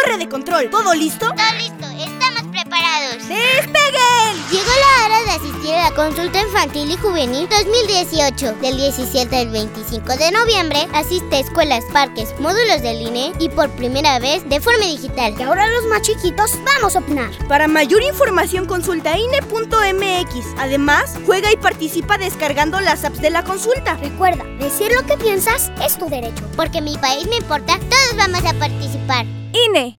Torre de control, ¿todo listo? Todo listo, estamos preparados. ¡Despeguen! Llegó la hora de asistir a la consulta infantil y juvenil 2018. Del 17 al 25 de noviembre, asiste a escuelas, parques, módulos del INE y por primera vez de forma digital. Y ahora los más chiquitos vamos a opinar. Para mayor información consulta INE.mx. Además, juega y participa descargando las apps de la consulta. Recuerda, decir lo que piensas es tu derecho. Porque mi país me importa, todos vamos a participar. INE.